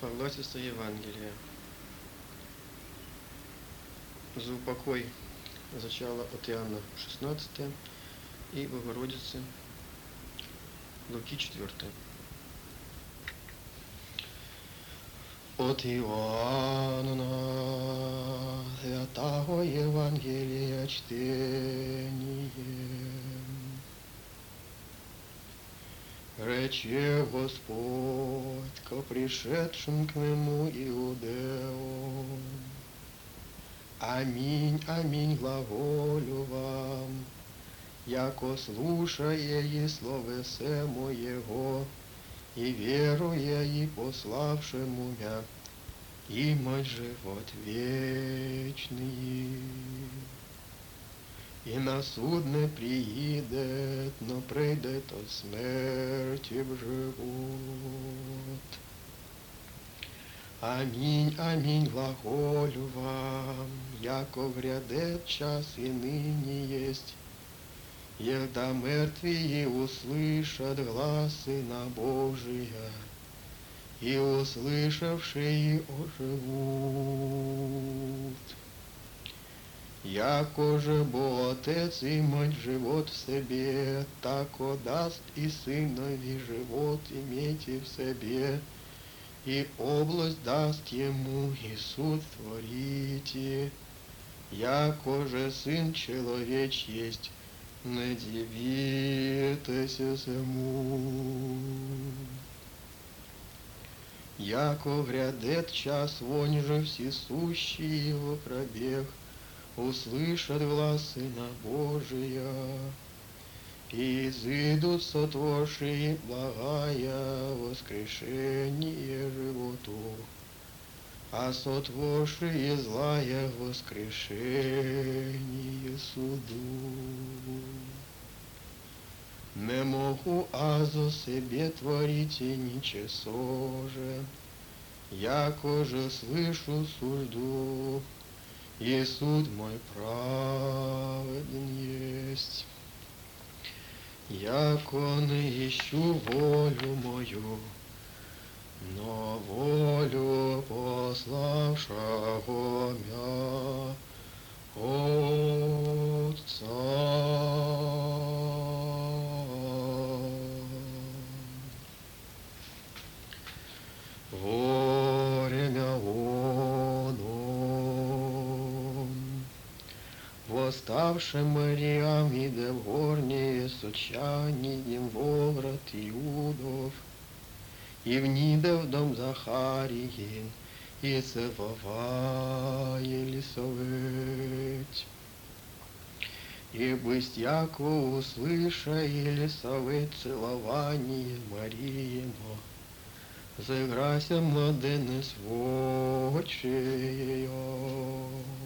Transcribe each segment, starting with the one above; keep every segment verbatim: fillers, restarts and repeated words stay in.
Павловство Евангелия. За упокой зачала от Иоанна шестнадцатое и Богородицы Луки четвертое. От Иоанна святого Евангелия чтение. Рече Господь ко пришедшим к нему иудеям: Аминь, аминь, глаголю вам, яко слушае и словесе моего, и веруя и пославшему мя, имать живот вечный. И на суд не приидет, но придет от смерти в живот. Аминь, аминь, глаголю вам, яко грядет час и ныне есть, егда мертвые услышат глас Сына Божия, и услышавшие оживут. Яко же бо Отец имать живот в себе, тако даст и Сынові живот имейте в себе, и область даст ему, и суд творите. Яко же Сын Человеч есть, не дивитесь ему. Яко грядет час, вонь же всесущий его пробег, услышат глас Сына Божия, и изыдут сотворшие благая воскрешение животу, а сотворшие злая воскрешение суду. Не могу азо себе творите ничего же, яко же слышу сужду, и суд мой праведен есть. Яко не ищу волю мою, но волю пославшего мя Отца. Время оно, восставшим Мариам, иде в горние с отчаянием во врат Иудов, и вниде в дом Захариин, и целовая Елисавет. И бысть яко услыша Елисавет целование Мариимо, заграся младенец в очи ее.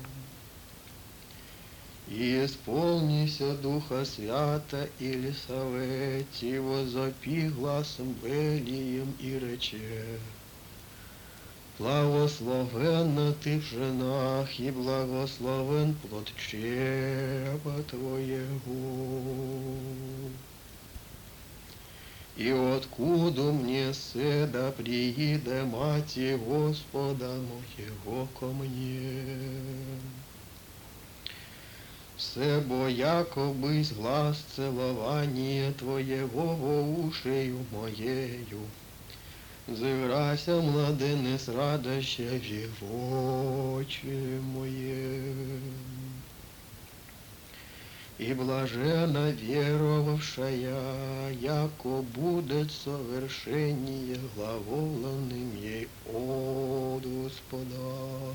И исполнися Духа Свята Елисавет, и возопи гласом велием и рече: Благословенна ты в женах, и благословен плод чрева твоего. И откуда мне седа прииде мати Господа моего ко мне? Все бо якобы глас целование твоего во ушею моею, зыграся младенец радоща в очи моє. И блажена веровавшая, яко будет совершение глаголаным ей от Господа.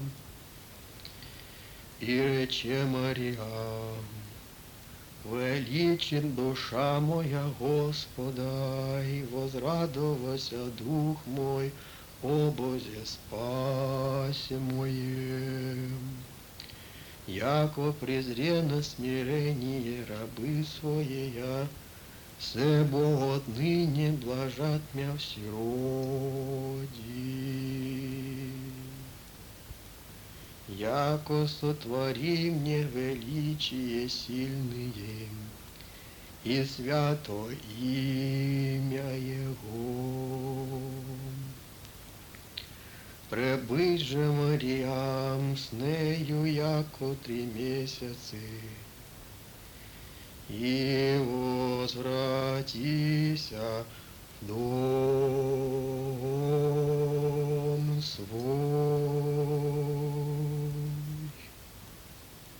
И рече Мариам: величит душа моя Господа, и возрадовался дух мой о Бозе спасе моем. Яко презрено смирение рабы своея, себо отныне блажат мя всероди. Яко сотвори мне величие сильные, и свято имя Его. Прибить же Маріям з нею, як котрі місяці, і возвратися до